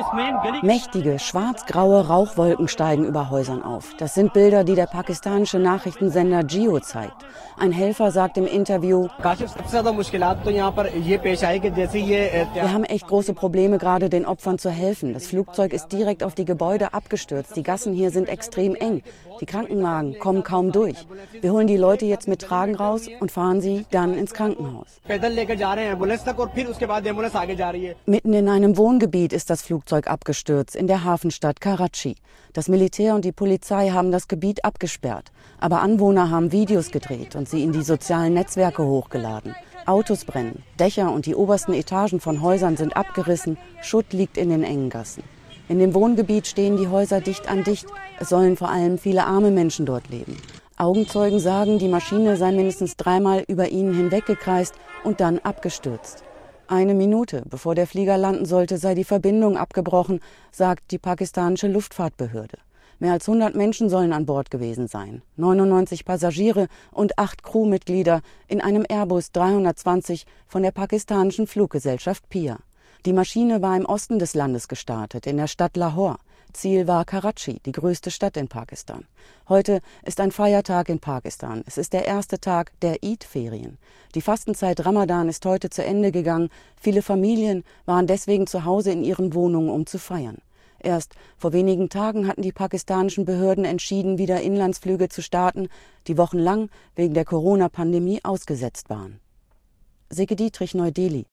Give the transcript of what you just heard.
Mächtige, schwarz-graue Rauchwolken steigen über Häusern auf. Das sind Bilder, die der pakistanische Nachrichtensender Jio zeigt. Ein Helfer sagt im Interview: Wir haben echt große Probleme, gerade den Opfern zu helfen. Das Flugzeug ist direkt auf die Gebäude abgestürzt. Die Gassen hier sind extrem eng. Die Krankenwagen kommen kaum durch. Wir holen die Leute jetzt mit Tragen raus und fahren sie dann ins Krankenhaus. Mitten in einem Wohngebiet ist das Flugzeug abgestürzt, in der Hafenstadt Karachi. Das Militär und die Polizei haben das Gebiet abgesperrt. Aber Anwohner haben Videos gedreht und sie in die sozialen Netzwerke hochgeladen. Autos brennen, Dächer und die obersten Etagen von Häusern sind abgerissen, Schutt liegt in den engen Gassen. In dem Wohngebiet stehen die Häuser dicht an dicht. Es sollen vor allem viele arme Menschen dort leben. Augenzeugen sagen, die Maschine sei mindestens 3-mal über ihnen hinweggekreist und dann abgestürzt. 1 Minute bevor der Flieger landen sollte, sei die Verbindung abgebrochen, sagt die pakistanische Luftfahrtbehörde. Mehr als 100 Menschen sollen an Bord gewesen sein. 99 Passagiere und 8 Crewmitglieder in einem Airbus 320 von der pakistanischen Fluggesellschaft Pia. Die Maschine war im Osten des Landes gestartet, in der Stadt Lahore. Ziel war Karachi, die größte Stadt in Pakistan. Heute ist ein Feiertag in Pakistan. Es ist der erste Tag der Eid-Ferien. Die Fastenzeit Ramadan ist heute zu Ende gegangen. Viele Familien waren deswegen zu Hause in ihren Wohnungen, um zu feiern. Erst vor wenigen Tagen hatten die pakistanischen Behörden entschieden, wieder Inlandsflüge zu starten, die wochenlang wegen der Corona-Pandemie ausgesetzt waren. Silke Dietrich, Neu-Delhi.